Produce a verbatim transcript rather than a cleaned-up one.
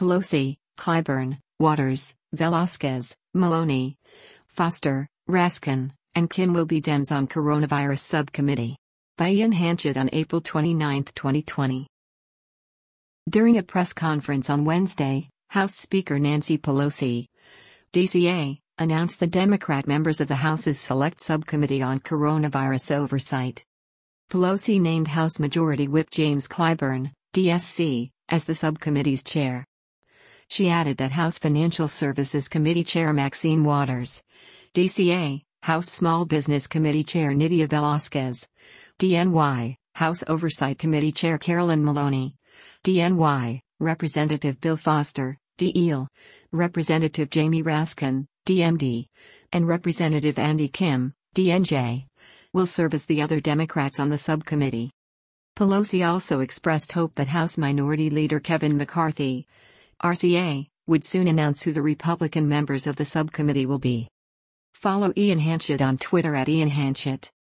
Pelosi, Clyburn, Waters, Velasquez, Maloney, Foster, Raskin, and Kim will be Dems on Coronavirus Subcommittee. By Ian Hanchett on April twenty-ninth, twenty twenty. During a press conference on Wednesday, House Speaker Nancy Pelosi, D C A, announced the Democrat members of the House's Select Subcommittee on Coronavirus Oversight. Pelosi named House Majority Whip James Clyburn, D S C, as the subcommittee's chair. She added that House Financial Services Committee Chair Maxine Waters, D C A, House Small Business Committee Chair Nydia Velasquez, D N Y, House Oversight Committee Chair Carolyn Maloney, D N Y, Representative Bill Foster, D E L, Representative Jamie Raskin, D M D, and Representative Andy Kim, D N J, will serve as the other Democrats on the subcommittee. Pelosi also expressed hope that House Minority Leader Kevin McCarthy, R C A, would soon announce who the Republican members of the subcommittee will be. Follow Ian Hanchett on Twitter at Ian Hanchett.